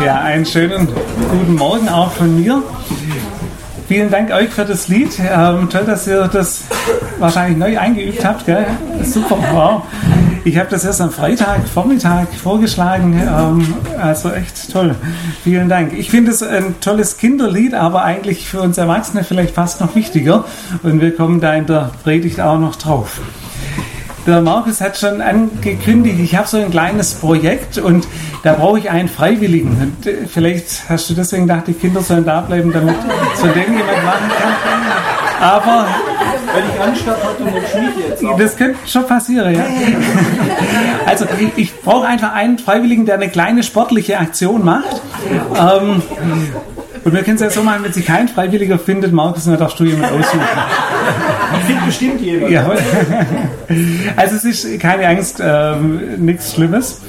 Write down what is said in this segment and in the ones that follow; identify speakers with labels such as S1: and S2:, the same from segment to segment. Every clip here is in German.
S1: Ja, einen schönen guten Morgen auch von mir. Vielen Dank euch für das Lied. Toll, dass ihr das wahrscheinlich neu eingeübt habt. Gell? Super, wow. Ich habe das erst am Freitagvormittag vorgeschlagen. Also echt toll. Vielen Dank. Ich finde es ein tolles Kinderlied, aber eigentlich für uns Erwachsene vielleicht fast noch wichtiger. Und wir kommen da in der Predigt auch noch drauf. Der Markus hat schon angekündigt, ich habe so ein kleines Projekt und da brauche ich einen Freiwilligen. Und vielleicht hast du deswegen gedacht, die Kinder sollen da bleiben, damit so irgendjemand machen kann. Aber
S2: wenn ich anstatt hatte, dann schmiede jetzt auch.
S1: Das könnte schon passieren, ja. Also ich brauche einfach einen Freiwilligen, der eine kleine sportliche Aktion macht. Und wir können es ja so machen, wenn sich kein Freiwilliger findet, Markus, dann darfst du jemanden aussuchen.
S2: Ich finde bestimmt jemand.
S1: Ja. Also es ist keine Angst, nichts Schlimmes.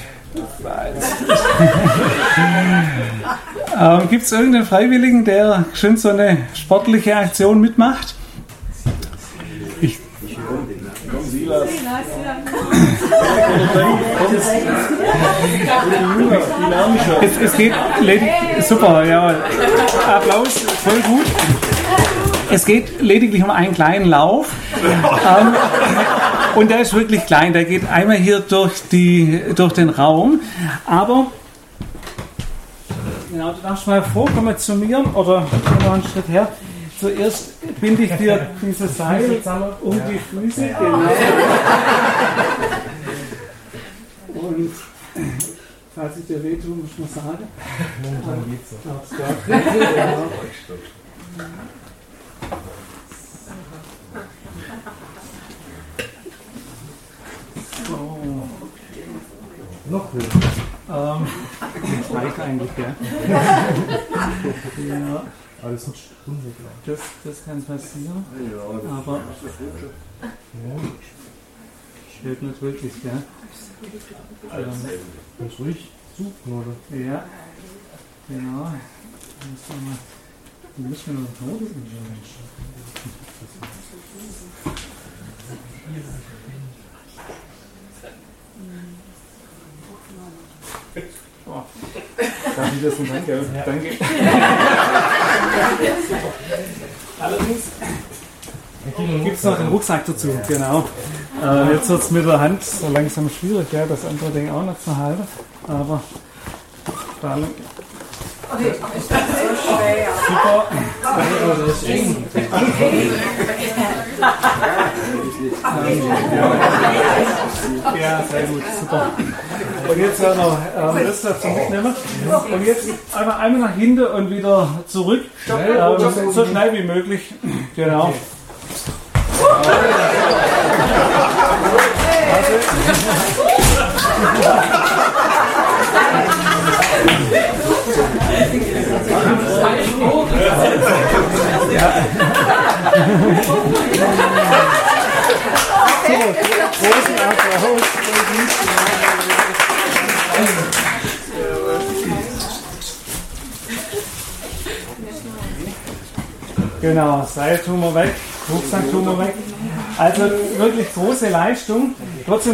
S1: Gibt es irgendeinen Freiwilligen, der schön so eine sportliche Aktion mitmacht? Es geht super, ja. Applaus, voll gut. Es geht lediglich um einen kleinen Lauf. Und der ist wirklich klein. Der geht einmal hier durch den Raum. Aber genau, du darfst mal vorkommen zu mir oder noch einen Schritt her. Zuerst binde ich dir dieses Seil um die Füße. Genau. Und falls ich dir wehtue, muss ich mal sagen. Momentan geht's so.
S2: Noch höher.
S1: Das reicht eigentlich, ja. Ja.
S2: Aber das ist eine Stunde, glaube
S1: ich. Das kann passieren. Ja, aber hält nicht wirklich, ja.
S2: Ganz ruhig suchen, oder?
S1: Ja, genau. Dann müssen wir noch Tode Darf ich das und danke? Ja. Danke. Allerdings gibt es noch den Rucksack dazu, genau. Jetzt wird es mit der Hand so langsam schwierig, ja, das andere Ding auch noch zu halten. Aber
S3: Okay, ist das so schwer?
S1: Super.
S2: Das ist eng.
S1: Ja, sehr gut, super. Und jetzt noch das dazu mitnehmen. Und jetzt einmal nach hinten und wieder zurück. So schnell wie möglich. Genau. Ja. So, großen Applaus. Genau, Seil tun wir weg, Rucksack tun wir weg. Also wirklich große Leistung. Trotzdem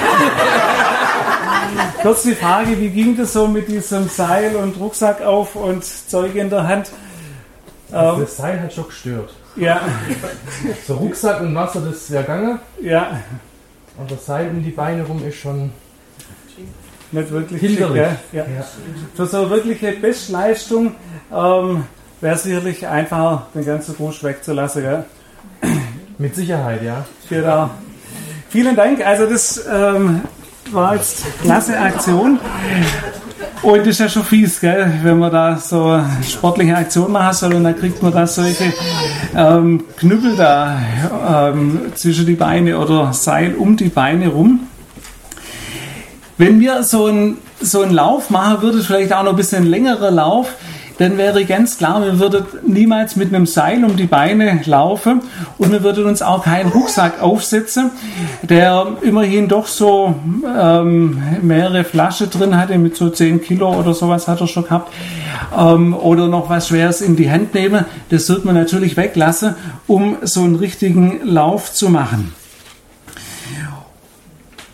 S1: kurz die Frage, wie ging das so mit diesem Seil und Rucksack auf und Zeug in der Hand?
S2: Das Seil hat schon gestört.
S1: Ja.
S2: So Rucksack und Wasser, das wäre gegangen.
S1: Ja.
S2: Und das Seil um die Beine rum ist schon
S1: nicht wirklich
S2: hinderlich.
S1: Ja. Für so wirkliche Bestleistung wäre es sicherlich einfacher, den ganzen Rusch wegzulassen. Gell?
S2: Mit Sicherheit, ja.
S1: Genau. Vielen Dank. Also das war jetzt klasse Aktion. Und das ist ja schon fies, gell? Wenn man da so eine sportliche Aktion machen soll und dann kriegt man da solche Knüppel da zwischen die Beine oder Seil um die Beine rum. Wenn wir so einen Lauf machen würden, vielleicht auch noch ein bisschen längerer Lauf, dann wäre ganz klar, wir würden niemals mit einem Seil um die Beine laufen und wir würden uns auch keinen Rucksack aufsetzen, der immerhin doch so mehrere Flaschen drin hatte, mit so 10 Kilo oder sowas hat er schon gehabt, oder noch was Schweres in die Hand nehmen. Das wird man natürlich weglassen, um so einen richtigen Lauf zu machen.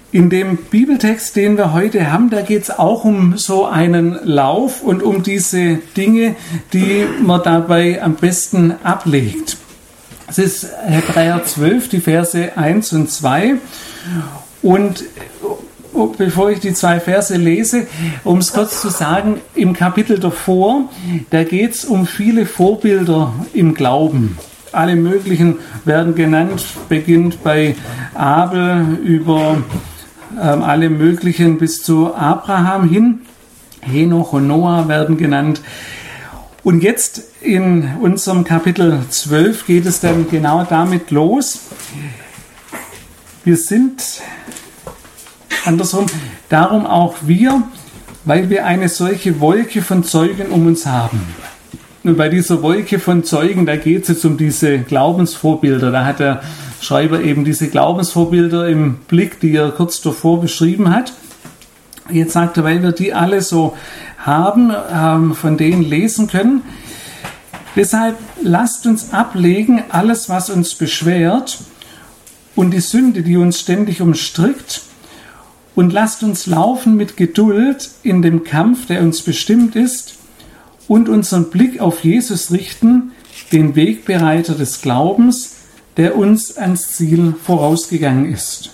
S1: In dem Bibeltext, den wir heute haben, da geht es auch um so einen Lauf und um diese Dinge, die man dabei am besten ablegt. Es ist Hebräer 12, die Verse 1 und 2. Und bevor ich die 2 Verse lese, um es kurz zu sagen, im Kapitel davor, da geht es um viele Vorbilder im Glauben. Alle möglichen werden genannt, beginnt bei Abel über alle möglichen bis zu Abraham hin. Henoch und Noah werden genannt. Und jetzt in unserem Kapitel 12 geht es dann genau damit los. Wir sind andersrum, darum auch wir, weil wir eine solche Wolke von Zeugen um uns haben. Und bei dieser Wolke von Zeugen, da geht es jetzt um diese Glaubensvorbilder. Da hat der Schreiber eben diese Glaubensvorbilder im Blick, die er kurz davor beschrieben hat. Jetzt sagt er, weil wir die alle so haben, von denen lesen können. Deshalb lasst uns ablegen alles, was uns beschwert und die Sünde, die uns ständig umstrickt, und lasst uns laufen mit Geduld in dem Kampf, der uns bestimmt ist, und unseren Blick auf Jesus richten, den Wegbereiter des Glaubens, der uns ans Ziel vorausgegangen ist.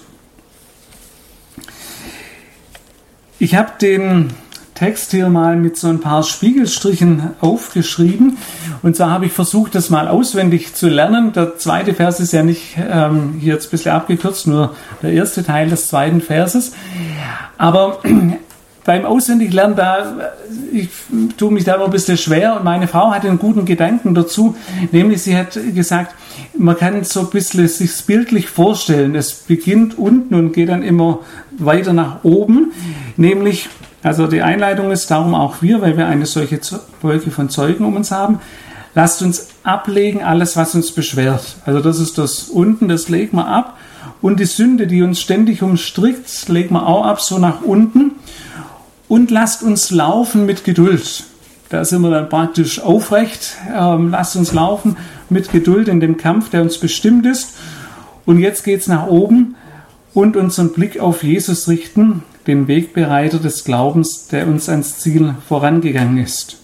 S1: Ich habe den Text hier mal mit so ein paar Spiegelstrichen aufgeschrieben, und zwar habe ich versucht, das mal auswendig zu lernen. Der 2. Vers ist ja nicht hier jetzt ein bisschen abgekürzt, nur der erste Teil des 2. Verses. Aber beim Auswendiglernen, ich tue mich da immer ein bisschen schwer, und meine Frau hatte einen guten Gedanken dazu, nämlich sie hat gesagt, man kann so ein bisschen sich bildlich vorstellen, es beginnt unten und geht dann immer weiter nach oben, nämlich, also die Einleitung ist darum auch wir, weil wir eine solche Wolke von Zeugen um uns haben, lasst uns ablegen alles, was uns beschwert. Also das ist das unten, das legen wir ab, und die Sünde, die uns ständig umstrickt, legen wir auch ab, so nach unten. Und lasst uns laufen mit Geduld. Da sind wir dann praktisch aufrecht. Lasst uns laufen mit Geduld in dem Kampf, der uns bestimmt ist. Und jetzt geht es nach oben und unseren Blick auf Jesus richten, den Wegbereiter des Glaubens, der uns ans Ziel vorangegangen ist.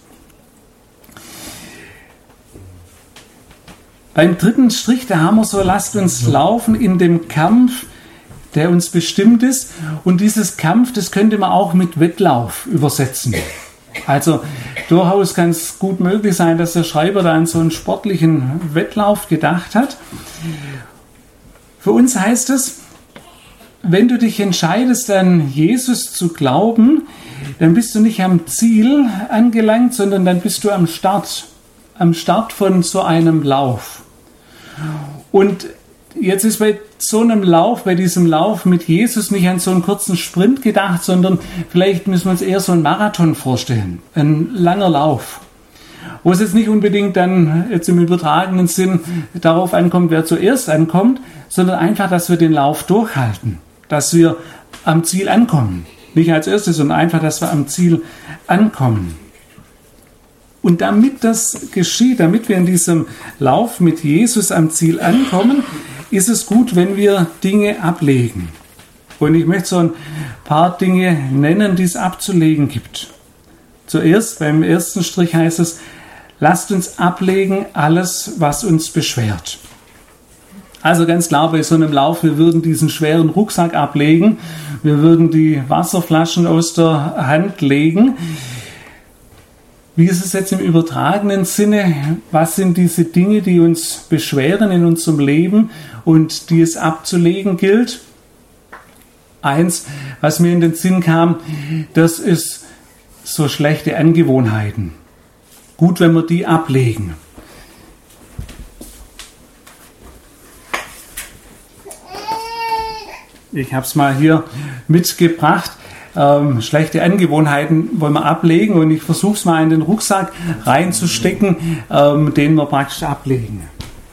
S1: Beim 3. Strich, da haben wir so, lasst uns laufen in dem Kampf, der uns bestimmt ist. Und dieses Kampf, das könnte man auch mit Wettlauf übersetzen. Also durchaus kann es gut möglich sein, dass der Schreiber da an so einen sportlichen Wettlauf gedacht hat. Für uns heißt es, wenn du dich entscheidest, an Jesus zu glauben, dann bist du nicht am Ziel angelangt, sondern dann bist du am Start von so einem Lauf. Und jetzt ist bei so einem Lauf, bei diesem Lauf mit Jesus nicht an so einen kurzen Sprint gedacht, sondern vielleicht müssen wir uns eher so einen Marathon vorstellen. Ein langer Lauf. Wo es jetzt nicht unbedingt dann jetzt im übertragenen Sinn darauf ankommt, wer zuerst ankommt, sondern einfach, dass wir den Lauf durchhalten. Dass wir am Ziel ankommen. Nicht als erstes, sondern einfach, dass wir am Ziel ankommen. Und damit das geschieht, damit wir in diesem Lauf mit Jesus am Ziel ankommen, ist es gut, wenn wir Dinge ablegen. Und ich möchte so ein paar Dinge nennen, die es abzulegen gibt. Zuerst, beim 1. Strich heißt es, lasst uns ablegen alles, was uns beschwert. Also ganz klar, bei so einem Lauf, wir würden diesen schweren Rucksack ablegen, wir würden die Wasserflaschen aus der Hand legen. Wie ist es jetzt im übertragenen Sinne? Was sind diese Dinge, die uns beschweren in unserem Leben und die es abzulegen gilt? Eins, was mir in den Sinn kam, das ist so schlechte Angewohnheiten. Gut, wenn wir die ablegen. Ich habe es mal hier mitgebracht. Schlechte Angewohnheiten wollen wir ablegen, und ich versuche es mal in den Rucksack reinzustecken, den wir praktisch ablegen.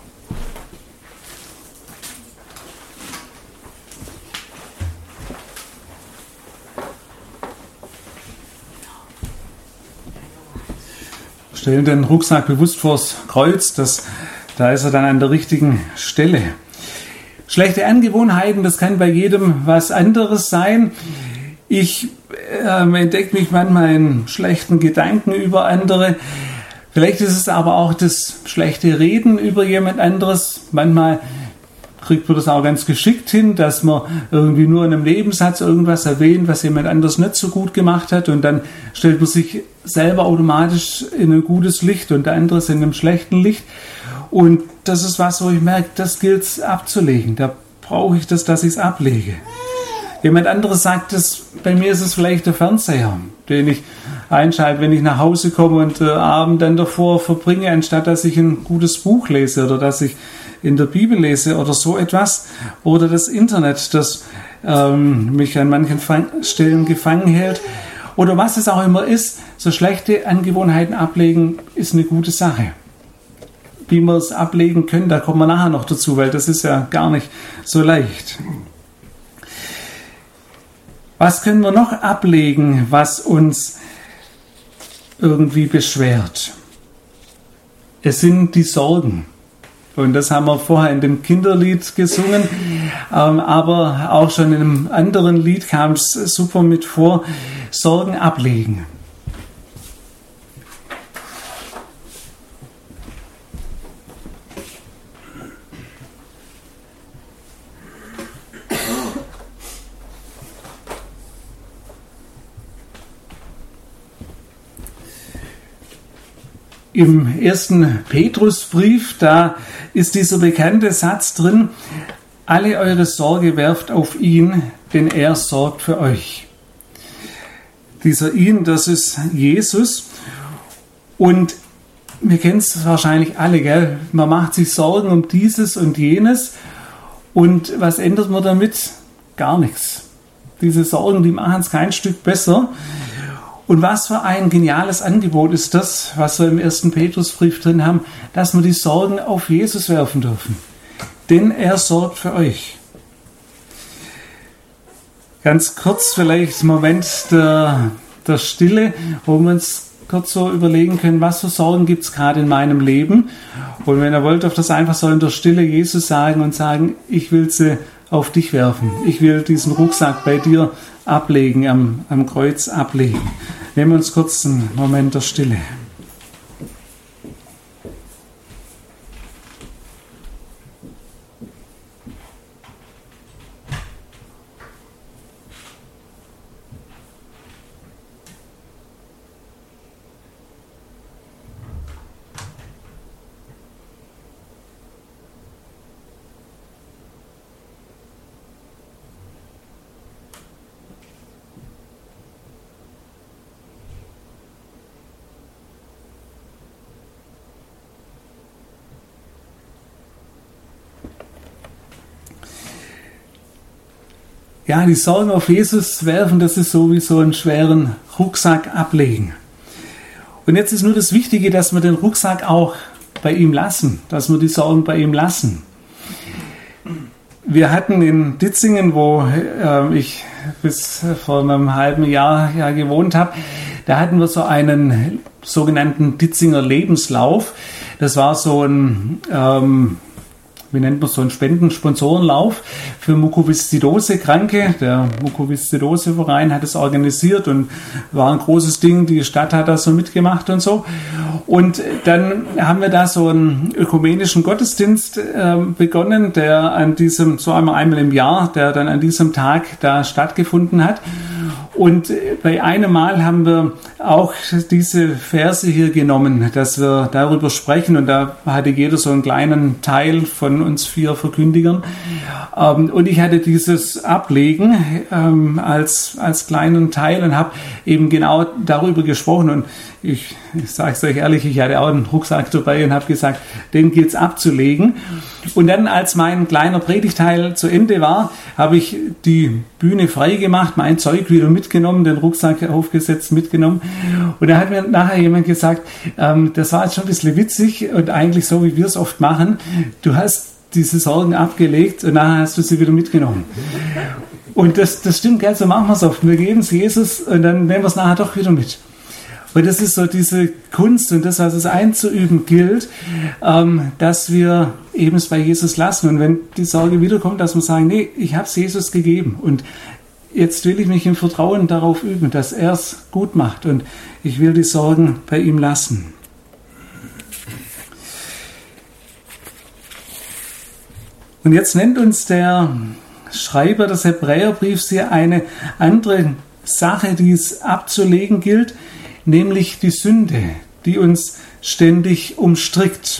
S1: Stellen den Rucksack bewusst vors Kreuz, da ist er dann an der richtigen Stelle. Schlechte Angewohnheiten, das kann bei jedem was anderes sein. Ich entdecke mich manchmal in schlechten Gedanken über andere. Vielleicht ist es aber auch das schlechte Reden über jemand anderes. Manchmal kriegt man das auch ganz geschickt hin, dass man irgendwie nur in einem Nebensatz irgendwas erwähnt, was jemand anders nicht so gut gemacht hat, und dann stellt man sich selber automatisch in ein gutes Licht und der andere ist in einem schlechten Licht. Und das ist was, wo ich merke, das gilt es abzulegen. Da brauche ich das, dass ich es ablege. Jemand anderes sagt, bei mir ist es vielleicht der Fernseher, den ich einschalte, wenn ich nach Hause komme und Abend dann davor verbringe, anstatt dass ich ein gutes Buch lese oder dass ich in der Bibel lese oder so etwas. Oder das Internet, das mich an manchen Stellen gefangen hält. Oder was es auch immer ist, so schlechte Angewohnheiten ablegen, ist eine gute Sache. Wie wir es ablegen können, da kommen wir nachher noch dazu, weil das ist ja gar nicht so leicht. Was können wir noch ablegen, was uns irgendwie beschwert? Es sind die Sorgen. Und das haben wir vorher in dem Kinderlied gesungen, aber auch schon in einem anderen Lied kam es super mit vor, Sorgen ablegen. Im 1. Petrusbrief, da ist dieser bekannte Satz drin: Alle eure Sorge werft auf ihn, denn er sorgt für euch. Dieser ihn, das ist Jesus. Und wir kennen es wahrscheinlich alle, gell? Man macht sich Sorgen um dieses und jenes. Und was ändert man damit? Gar nichts. Diese Sorgen, die machen es kein Stück besser. Und was für ein geniales Angebot ist das, was wir im 1. Petrusbrief drin haben, dass wir die Sorgen auf Jesus werfen dürfen. Denn er sorgt für euch. Ganz kurz vielleicht einen Moment der Stille, wo wir uns kurz so überlegen können, was für Sorgen gibt es gerade in meinem Leben. Und wenn ihr wollt, auf das einfach so in der Stille Jesus sagen und sagen, ich will sie auf dich werfen. Ich will diesen Rucksack bei dir ablegen, am Kreuz ablegen. Nehmen wir uns kurz einen Moment der Stille. Ja, die Sorgen auf Jesus werfen, das ist so wie so einen schweren Rucksack ablegen. Und jetzt ist nur das Wichtige, dass wir den Rucksack auch bei ihm lassen, dass wir die Sorgen bei ihm lassen. Wir hatten in Ditzingen, wo ich bis vor einem halben Jahr gewohnt habe, da hatten wir so einen sogenannten Ditzinger Lebenslauf. Das war so ein wie nennt man so einen Spenden-Sponsorenlauf für Mukoviszidose-Kranke. Der Mukoviszidose-Verein hat es organisiert und war ein großes Ding. Die Stadt hat das so mitgemacht und so. Und dann haben wir da so einen ökumenischen Gottesdienst begonnen, der an diesem, so einmal im Jahr, der dann an diesem Tag da stattgefunden hat. Und bei einem Mal haben wir auch diese Verse hier genommen, dass wir darüber sprechen. Und da hatte jeder so einen kleinen Teil von uns 4 Verkündigern. Und ich hatte dieses Ablegen als kleinen Teil und habe eben genau darüber gesprochen. Und ich sage es euch ehrlich, ich hatte auch einen Rucksack dabei und habe gesagt, den geht's abzulegen. Und dann, als mein kleiner Predigteil zu Ende war, habe ich die Bühne frei gemacht, mein Zeug wieder mitgenommen, den Rucksack aufgesetzt, mitgenommen. Und da hat mir nachher jemand gesagt, das war jetzt schon ein bisschen witzig und eigentlich so, wie wir es oft machen. Du hast diese Sorgen abgelegt und nachher hast du sie wieder mitgenommen. Und das stimmt, gell, so machen wir es oft. Wir geben es Jesus und dann nehmen wir es nachher doch wieder mit. Weil das ist so diese Kunst und das, was es einzuüben gilt, dass wir eben es bei Jesus lassen. Und wenn die Sorge wiederkommt, dass wir sagen, nee, ich habe es Jesus gegeben und jetzt will ich mich im Vertrauen darauf üben, dass er es gut macht und ich will die Sorgen bei ihm lassen. Und jetzt nennt uns der Schreiber des Hebräerbriefs hier eine andere Sache, die es abzulegen gilt, nämlich die Sünde, die uns ständig umstrickt.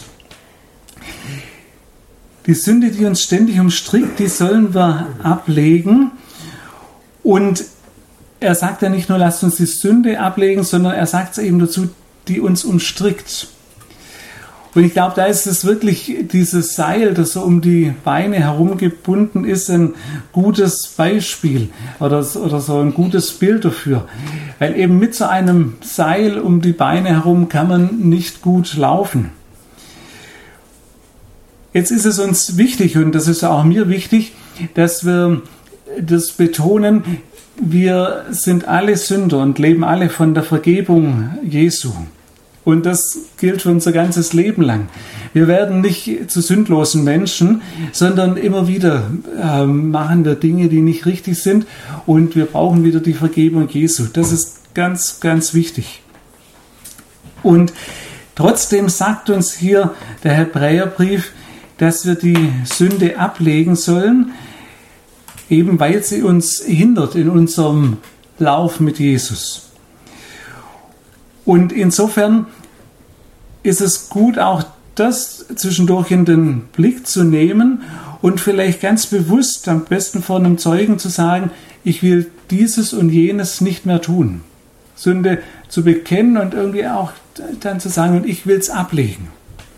S1: Die Sünde, die uns ständig umstrickt, die sollen wir ablegen. Und er sagt ja nicht nur, lasst uns die Sünde ablegen, sondern er sagt es eben dazu, die uns umstrickt. Und ich glaube, da ist es wirklich dieses Seil, das so um die Beine herumgebunden ist, ein gutes Beispiel oder so ein gutes Bild dafür. Weil eben mit so einem Seil um die Beine herum kann man nicht gut laufen. Jetzt ist es uns wichtig, und das ist auch mir wichtig, dass wir das betonen, wir sind alle Sünder und leben alle von der Vergebung Jesu. Und das gilt für unser ganzes Leben lang. Wir werden nicht zu sündlosen Menschen, sondern immer wieder machen wir Dinge, die nicht richtig sind. Und wir brauchen wieder die Vergebung Jesu. Das ist ganz, ganz wichtig. Und trotzdem sagt uns hier der Hebräerbrief, dass wir die Sünde ablegen sollen, eben weil sie uns hindert in unserem Lauf mit Jesus. Und insofern ist es gut, auch das zwischendurch in den Blick zu nehmen und vielleicht ganz bewusst, am besten vor einem Zeugen zu sagen, ich will dieses und jenes nicht mehr tun. Sünde zu bekennen und irgendwie auch dann zu sagen, und ich will es ablegen.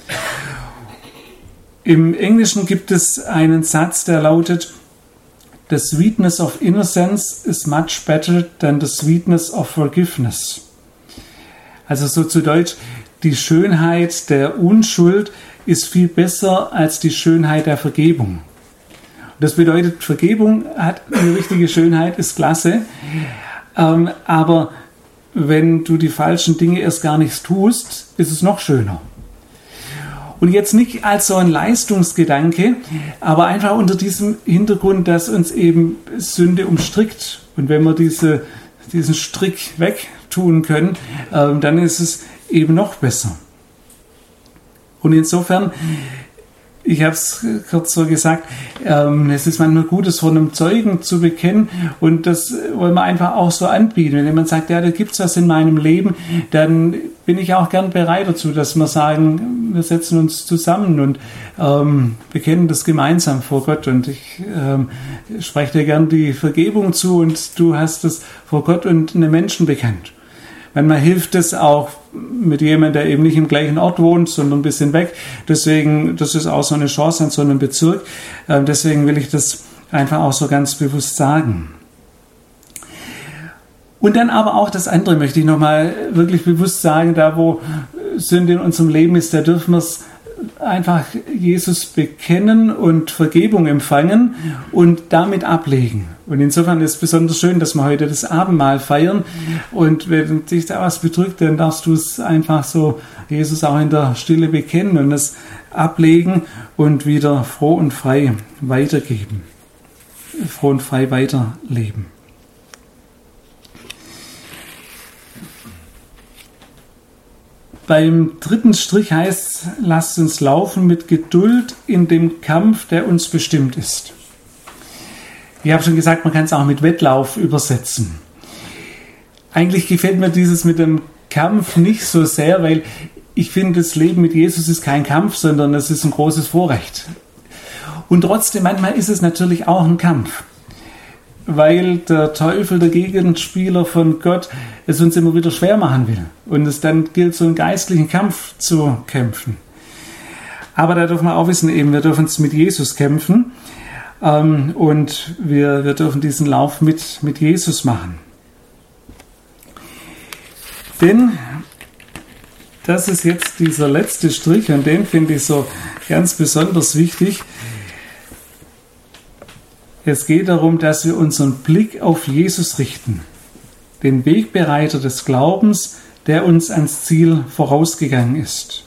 S1: Im Englischen gibt es einen Satz, der lautet, "The sweetness of innocence is much better than the sweetness of forgiveness." Also so zu Deutsch, die Schönheit der Unschuld ist viel besser als die Schönheit der Vergebung. Und das bedeutet, Vergebung hat eine richtige Schönheit, ist klasse, aber wenn du die falschen Dinge erst gar nichts tust, ist es noch schöner. Und jetzt nicht als so ein Leistungsgedanke, aber einfach unter diesem Hintergrund, dass uns eben Sünde umstrickt. Und wenn wir diesen Strick wegtun können, dann ist es eben noch besser. Und insofern, ich habe es kurz so gesagt, es ist manchmal gut, es vor einem Zeugen zu bekennen, und das wollen wir einfach auch so anbieten. Wenn jemand sagt, ja, da gibt es was in meinem Leben, dann bin ich auch gern bereit dazu, dass wir sagen, wir setzen uns zusammen und bekennen das gemeinsam vor Gott. Und ich spreche dir gern die Vergebung zu und du hast es vor Gott und einem Menschen bekannt. Manchmal hilft es auch mit jemandem, der eben nicht im gleichen Ort wohnt, sondern ein bisschen weg. Deswegen, das ist auch so eine Chance an so einem Bezirk. Deswegen will ich das einfach auch so ganz bewusst sagen. Und dann aber auch das andere möchte ich nochmal wirklich bewusst sagen, da wo Sünde in unserem Leben ist, da dürfen wir es einfach Jesus bekennen und Vergebung empfangen und damit ablegen. Und insofern ist es besonders schön, dass wir heute das Abendmahl feiern. Und wenn dich da was bedrückt, dann darfst du es einfach so Jesus auch in der Stille bekennen und es ablegen und wieder froh und frei weitergeben. Froh und frei weiterleben. Beim dritten Strich heißt es, lasst uns laufen mit Geduld in dem Kampf, der uns bestimmt ist. Ich habe schon gesagt, man kann es auch mit Wettlauf übersetzen. Eigentlich gefällt mir dieses mit dem Kampf nicht so sehr, weil ich finde, das Leben mit Jesus ist kein Kampf, sondern es ist ein großes Vorrecht. Und trotzdem, manchmal ist es natürlich auch ein Kampf, weil der Teufel, der Gegenspieler von Gott, es uns immer wieder schwer machen will. Und es dann gilt, so einen geistlichen Kampf zu kämpfen. Aber da dürfen wir auch wissen, eben, wir dürfen es mit Jesus kämpfen und wir dürfen diesen Lauf mit Jesus machen. Denn das ist jetzt dieser letzte Strich und den finde ich so ganz besonders wichtig. Es geht darum, dass wir unseren Blick auf Jesus richten, den Wegbereiter des Glaubens, der uns ans Ziel vorausgegangen ist.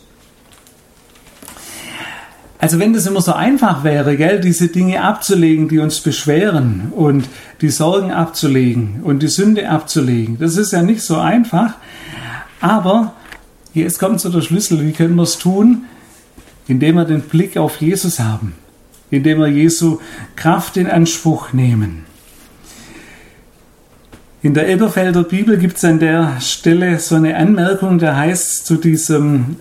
S1: Also wenn das immer so einfach wäre, gell, diese Dinge abzulegen, die uns beschweren und die Sorgen abzulegen und die Sünde abzulegen, das ist ja nicht so einfach. Aber jetzt kommt so der Schlüssel, wie können wir es tun? Indem wir den Blick auf Jesus haben, indem wir Jesu Kraft in Anspruch nehmen. In der Elberfelder Bibel gibt es an der Stelle so eine Anmerkung, da heißt es zu diesem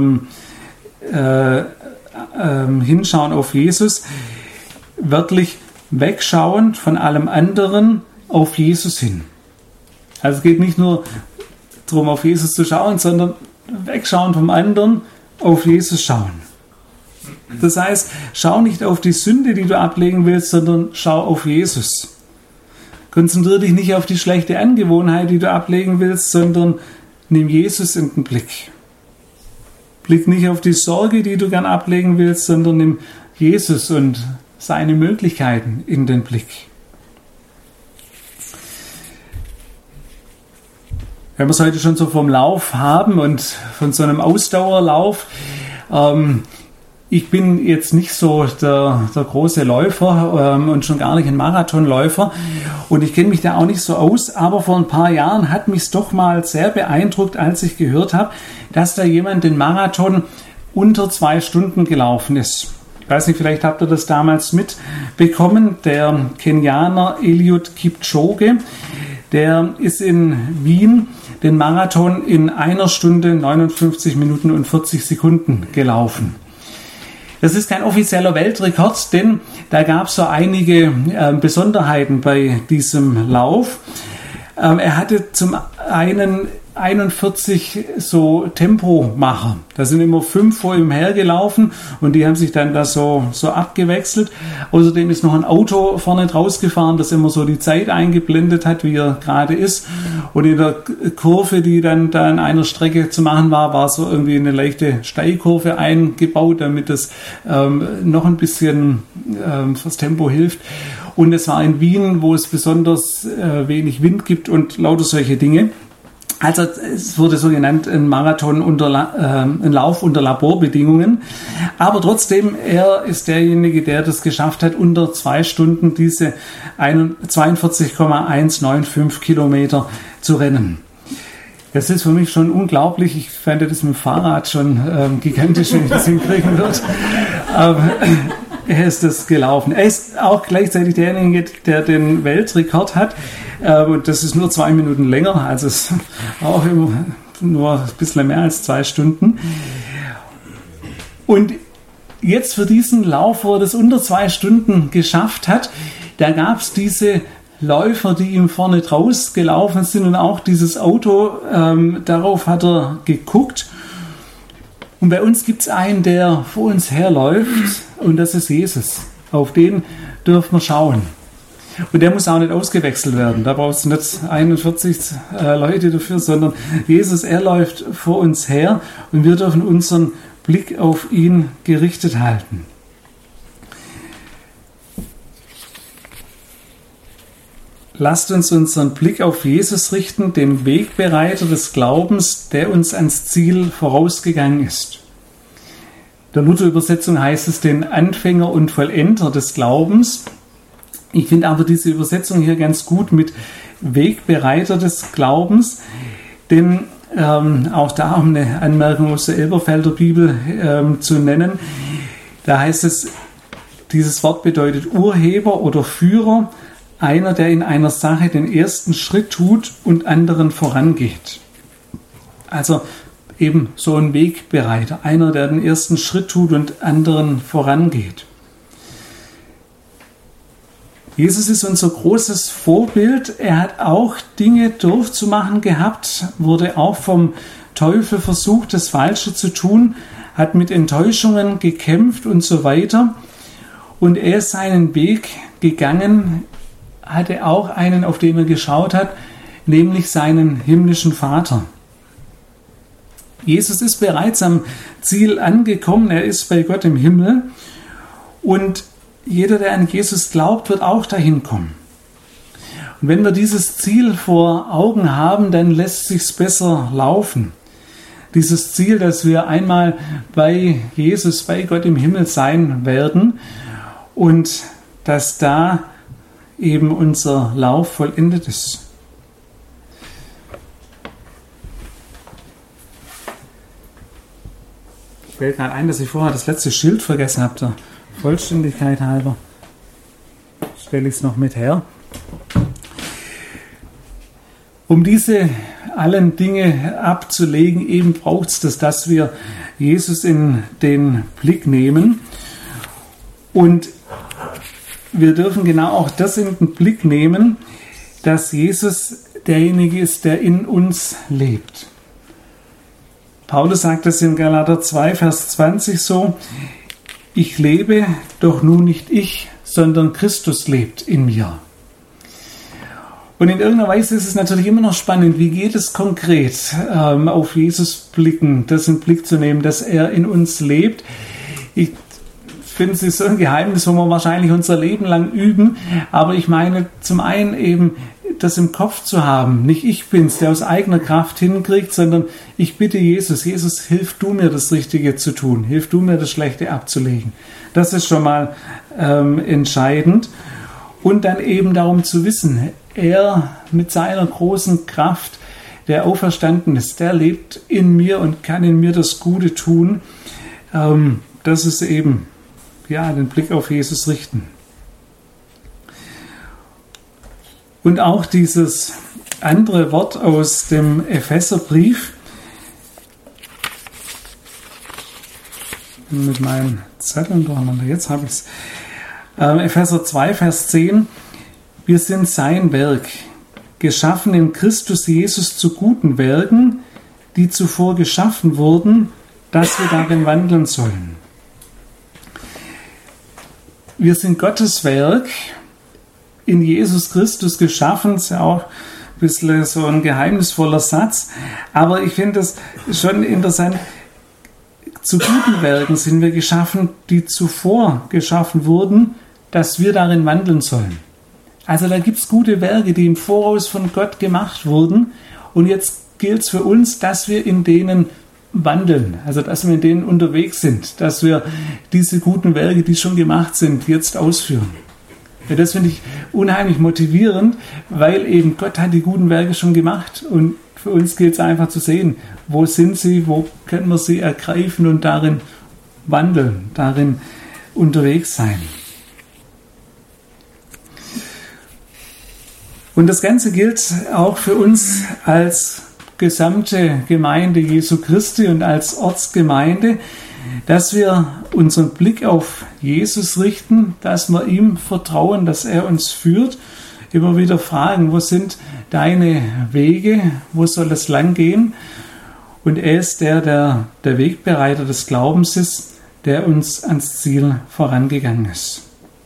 S1: Hinschauen auf Jesus, wörtlich wegschauend von allem anderen auf Jesus hin. Also es geht nicht nur darum, auf Jesus zu schauen, sondern wegschauen vom anderen, auf Jesus schauen. Das heißt, schau nicht auf die Sünde, die du ablegen willst, sondern schau auf Jesus. Konzentriere dich nicht auf die schlechte Angewohnheit, die du ablegen willst, sondern nimm Jesus in den Blick. Blick nicht auf die Sorge, die du gern ablegen willst, sondern nimm Jesus und seine Möglichkeiten in den Blick. Wenn wir es heute schon so vom Lauf haben und von so einem Ausdauerlauf, ich bin jetzt nicht so der große Läufer und schon gar nicht ein Marathonläufer und ich kenne mich da auch nicht so aus, aber vor ein paar Jahren hat mich es doch mal sehr beeindruckt, als ich gehört habe, dass da jemand den Marathon unter 2 Stunden gelaufen ist. Ich weiß nicht, vielleicht habt ihr das damals mitbekommen, der Kenianer Eliud Kipchoge, der ist in Wien den Marathon in 1 Stunde 59 Minuten und 40 Sekunden gelaufen. Das ist kein offizieller Weltrekord, denn da gab es so einige Besonderheiten bei diesem Lauf. Er hatte zum einen 41 so Tempomacher. Da sind immer 5 vor ihm hergelaufen und die haben sich dann da so abgewechselt. Außerdem ist noch ein Auto vorne draus gefahren, das immer so die Zeit eingeblendet hat, wie er gerade ist. Und in der Kurve, die dann da in einer Strecke zu machen war so irgendwie eine leichte Steilkurve eingebaut, damit es noch ein bisschen fürs Tempo hilft. Und es war in Wien, wo es besonders wenig Wind gibt und lauter solche Dinge. Also es wurde so genannt ein Marathon ein Lauf unter Laborbedingungen. Aber trotzdem, er ist derjenige, der das geschafft hat, unter 2 Stunden diese 42,195 Kilometer zu rennen. Das ist für mich schon unglaublich. Ich fand das mit dem Fahrrad schon gigantisch, wenn ich das hinkriegen würde. Aber er ist das gelaufen. Er ist auch gleichzeitig derjenige, der den Weltrekord hat. Und das ist nur 2 Minuten länger. Also es ist auch nur ein bisschen mehr als 2 Stunden. Und jetzt für diesen Lauf, wo er das unter 2 Stunden geschafft hat, da gab es diese Läufer, die ihm vorne draus gelaufen sind und auch dieses Auto, darauf hat er geguckt. Und bei uns gibt es einen, der vor uns herläuft und das ist Jesus. Auf den dürfen wir schauen. Und der muss auch nicht ausgewechselt werden. Da brauchst du nicht 41 Leute dafür, sondern Jesus, er läuft vor uns her und wir dürfen unseren Blick auf ihn gerichtet halten. Lasst uns unseren Blick auf Jesus richten, den Wegbereiter des Glaubens, der uns ans Ziel vorausgegangen ist. In der Luther-Übersetzung heißt es den Anfänger und Vollender des Glaubens. Ich finde aber diese Übersetzung hier ganz gut mit Wegbereiter des Glaubens, denn auch da um eine Anmerkung aus der Elberfelder Bibel zu nennen, da heißt es, dieses Wort bedeutet Urheber oder Führer, einer, der in einer Sache den ersten Schritt tut und anderen vorangeht. Also eben so ein Wegbereiter, einer, der den ersten Schritt tut und anderen vorangeht. Jesus ist unser großes Vorbild. Er hat auch Dinge durchzumachen gehabt, wurde auch vom Teufel versucht, das Falsche zu tun, hat mit Enttäuschungen gekämpft und so weiter. Und er ist seinen Weg gegangen, hatte auch einen, auf den er geschaut hat, nämlich seinen himmlischen Vater. Jesus ist bereits am Ziel angekommen, er ist bei Gott im Himmel und jeder, der an Jesus glaubt, wird auch dahin kommen. Und Und wenn wir dieses Ziel vor Augen haben, dann lässt sich's besser laufen. Dieses Ziel, dass wir einmal bei Jesus, bei Gott im Himmel sein werden und dass da eben unser Lauf vollendet ist. Ich fällt gerade ein, dass ich vorher das letzte Schild vergessen habe, der Vollständigkeit halber. Stelle ich es noch mit her. Um diese allen Dinge abzulegen, eben braucht es das, dass wir Jesus in den Blick nehmen. Und wir dürfen genau auch das in den Blick nehmen, dass Jesus derjenige ist, der in uns lebt. Paulus sagt das in Galater 2, Vers 20 so: Ich lebe, doch nun nicht ich, sondern Christus lebt in mir. Und in irgendeiner Weise ist es natürlich immer noch spannend, wie geht es konkret, auf Jesus blicken, das in den Blick zu nehmen, dass er in uns lebt. Ich finde, es ist so ein Geheimnis, wo wir wahrscheinlich unser Leben lang üben, aber ich meine zum einen eben, das im Kopf zu haben. Nicht ich bin's, der aus eigener Kraft hinkriegt, sondern ich bitte Jesus, hilf du mir, das Richtige zu tun. Hilf du mir, das Schlechte abzulegen. Das ist schon mal entscheidend. Und dann eben darum zu wissen, er mit seiner großen Kraft, der auferstanden ist, der lebt in mir und kann in mir das Gute tun. Das ist eben, ja, den Blick auf Jesus richten. Und auch dieses andere Wort aus dem Epheserbrief, mit meinen Zetteln durcheinander, jetzt habe ich es. Epheser 2, Vers 10, wir sind sein Werk, geschaffen in Christus Jesus zu guten Werken, die zuvor geschaffen wurden, dass wir darin wandeln sollen. Wir sind Gottes Werk, in Jesus Christus geschaffen, ist ja auch ein bisschen so ein geheimnisvoller Satz, aber ich finde das schon interessant. Zu guten Werken sind wir geschaffen, die zuvor geschaffen wurden, dass wir darin wandeln sollen. Also da gibt es gute Werke, die im Voraus von Gott gemacht wurden und jetzt gilt es für uns, dass wir in denen wandeln, also dass wir in denen unterwegs sind, dass wir diese guten Werke, die schon gemacht sind, jetzt ausführen. Ja, das finde ich unheimlich motivierend, weil eben Gott hat die guten Werke schon gemacht und für uns gilt es einfach zu sehen, wo sind sie, wo können wir sie ergreifen und darin wandeln, darin unterwegs sein. Und das Ganze gilt auch für uns als gesamte Gemeinde Jesu Christi und als Ortsgemeinde, dass wir unseren Blick auf Jesus richten, dass wir ihm vertrauen, dass er uns führt, immer wieder fragen, wo sind deine Wege, wo soll es lang gehen? Und er ist der Wegbereiter des Glaubens ist, der uns ans Ziel vorangegangen ist.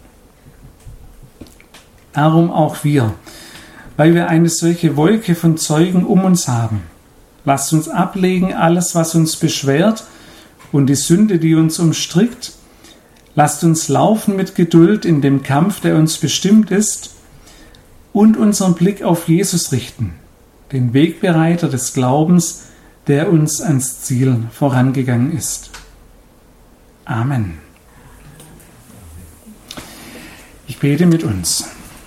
S1: Darum auch wir, weil wir eine solche Wolke von Zeugen um uns haben. Lasst uns ablegen alles, was uns beschwert und die Sünde, die uns umstrickt. Lasst uns laufen mit Geduld in dem Kampf, der uns bestimmt ist, und unseren Blick auf Jesus richten, den Wegbereiter des Glaubens, der uns ans Ziel vorangegangen ist. Amen. Ich bete mit uns.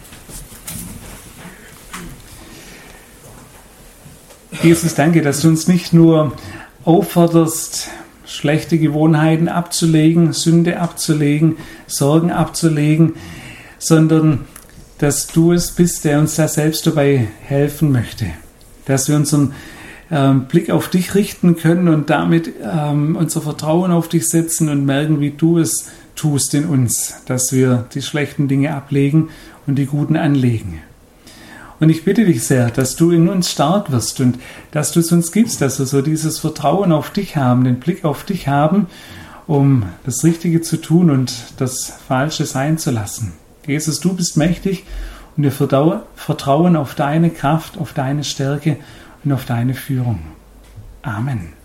S1: Jesus, danke, dass du uns nicht nur aufforderst, schlechte Gewohnheiten abzulegen, Sünde abzulegen, Sorgen abzulegen, sondern dass du es bist, der uns da selbst dabei helfen möchte. Dass wir unseren Blick auf dich richten können und damit unser Vertrauen auf dich setzen und merken, wie du es tust in uns, dass wir die schlechten Dinge ablegen und die guten anlegen. Und ich bitte dich sehr, dass du in uns stark wirst und dass du es uns gibst, dass wir so dieses Vertrauen auf dich haben, den Blick auf dich haben, um das Richtige zu tun und das Falsche sein zu lassen. Jesus, du bist mächtig und wir vertrauen auf deine Kraft, auf deine Stärke und auf deine Führung. Amen.